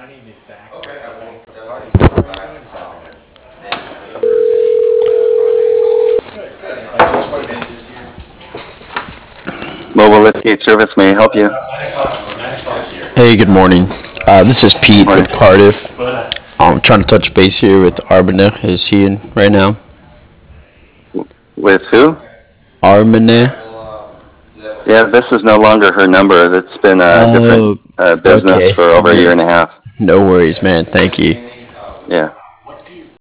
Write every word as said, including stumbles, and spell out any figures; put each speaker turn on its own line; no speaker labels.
Mobile liftgate service may I help you.
Hey, good morning. Uh, this is Pete
Morning.
with Cardiff. I'm trying to touch base here with Arbana. Is he in right now?
With who?
Armane?
Yeah, this is no longer her number. It's been a different
Oh,
uh, business
okay.
for over a year
No,
and a half.
no worries, man. Thank you.
Yeah.